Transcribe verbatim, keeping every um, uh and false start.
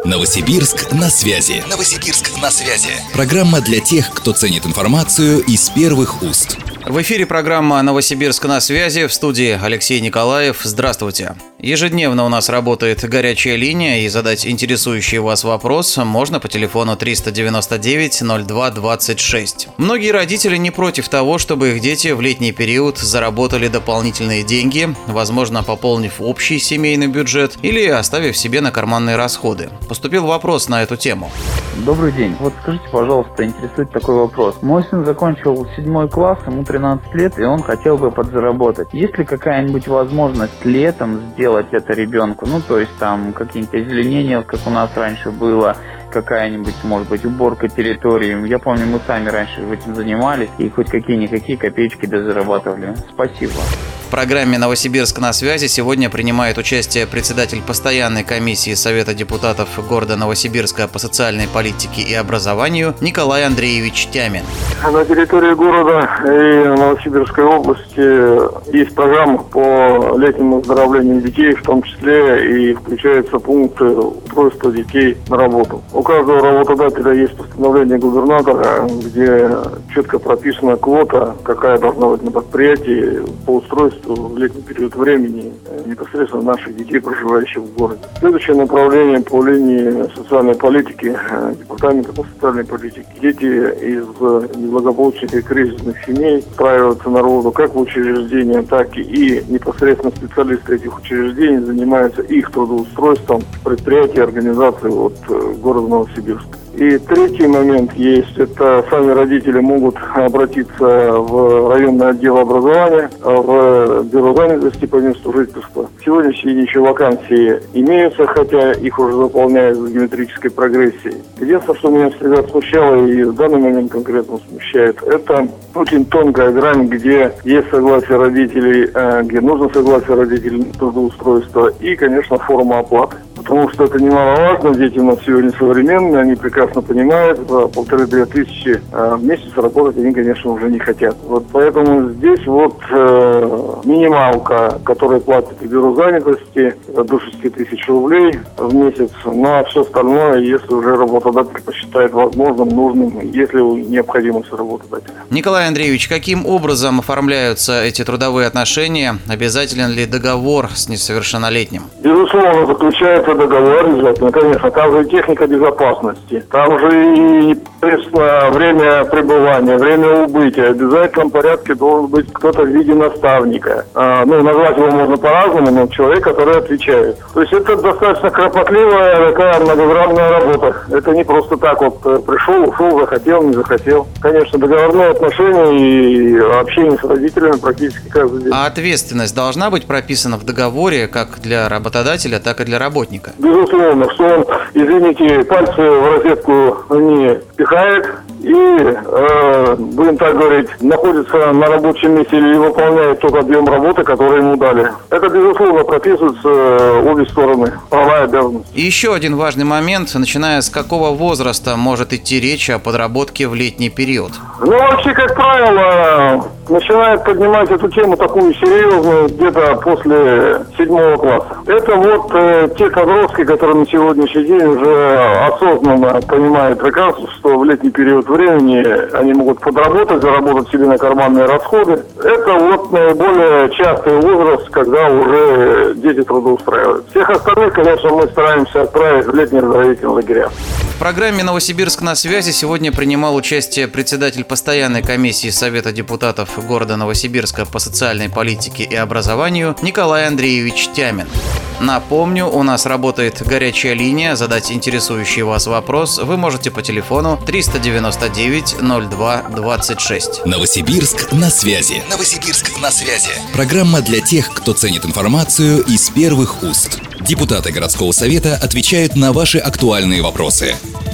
Новосибирск на связи. Новосибирск на связи. Программа для тех, кто ценит информацию из первых уст. В эфире программа «Новосибирск на связи», в студии Алексей Николаев. Здравствуйте. Ежедневно у нас работает горячая линия, и задать интересующий вас вопрос можно по телефону триста девяносто девять ноль два двадцать шесть. Многие родители не против того, чтобы их дети в летний период заработали дополнительные деньги, возможно, пополнив общий семейный бюджет или оставив себе на карманные расходы. Поступил вопрос на эту тему. Добрый день. Вот скажите, пожалуйста, интересует такой вопрос. Мой сын закончил седьмой класс, ему тринадцать лет, и он хотел бы подзаработать. Есть ли какая-нибудь возможность летом сделать это ребенку? Ну, то есть там какие-нибудь озеленения, как у нас раньше было, какая-нибудь, может быть, уборка территории. Я помню, мы сами раньше этим занимались, и хоть какие-никакие копеечки дозарабатывали. Спасибо. В программе «Новосибирск на связи» сегодня принимает участие председатель постоянной комиссии Совета депутатов города Новосибирска по социальной политике и образованию Николай Андреевич Тямин. На территории города и Новосибирской области есть программа по летнему оздоровлению детей, в том числе и включаются пункты устройства детей на работу. У каждого работодателя есть постановление губернатора, где четко прописана квота, какая должна быть на предприятии по устройству в летний период времени непосредственно наших детей, проживающих в городе. Следующее направление по линии социальной политики, департамента по социальной политике. Дети из неблагополучных и кризисных семей устраиваются на работу как в учреждения, так и непосредственно специалисты этих учреждений занимаются их трудоустройством предприятий и организаций от города Новосибирска. И третий момент есть, это сами родители могут обратиться в районный отдел образования, в бюро занятости по месту жительства. В сегодняшние еще вакансии имеются, хотя их уже заполняют в геометрической прогрессии. Единственное, что меня всегда смущало и в данный момент конкретно смущает, это очень тонкая грань, где есть согласие родителей, где нужно согласие родителей на трудоустройство и, конечно, форма оплаты. Потому что это немаловажно, дети у нас сегодня современные, они прекрасно понимают, за полторы-две тысячи в месяц работать они, конечно, уже не хотят. Вот поэтому здесь вот э, минималка, которая платит в бюро занятости, до шести тысяч рублей в месяц, ну а все остальное, если уже работодатель посчитает возможным, нужным, если необходимость работодателя. Николай Андреевич, каким образом оформляются эти трудовые отношения? Обязателен ли договор с несовершеннолетним? Безусловно, заключается договор обязательно, конечно. Там же и техника безопасности, там же и непосредственно время пребывания, время убытия. В обязательном порядке должен быть кто-то в виде наставника. А, ну, назвать его можно по-разному, но человек, который отвечает. То есть это достаточно кропотливая такая многогранная работа. Это не просто так вот пришел, ушел, захотел, не захотел. Конечно, договорные отношения и общение с родителями практически каждый день. А ответственность должна быть прописана в договоре как для работодателя, так и для работника? Безусловно, что он, извините, пальцы в розетку не пихает и, э, будем так говорить, находится на рабочем месте или выполняет тот объем работы, который ему дали. Это, безусловно, прописывается э, обе стороны, права и обязанности. И еще один важный момент, начиная с какого возраста может идти речь о подработке в летний период? Ну, вообще, как правило, начинает поднимать эту тему такую серьезную где-то после седьмого класса. Это вот э, те подростки, которые на сегодняшний день уже осознанно понимают прекрасно, что в летний период времени они могут подработать, заработать себе на карманные расходы. Это вот наиболее частый возраст, когда уже дети трудоустраивают. Всех остальных, конечно, мы стараемся отправить в летние оздоровительные лагеря. В программе «Новосибирск на связи» сегодня принимал участие председатель постоянной комиссии Совета депутатов города Новосибирска по социальной политике и образованию Николай Андреевич Тямин. Напомню, у нас работает горячая линия. Задать интересующий вас вопрос вы можете по телефону триста девяносто девять ноль два двадцать шесть. Новосибирск на связи. Новосибирск на связи. Программа для тех, кто ценит информацию из первых уст. Депутаты городского совета отвечают на ваши актуальные вопросы.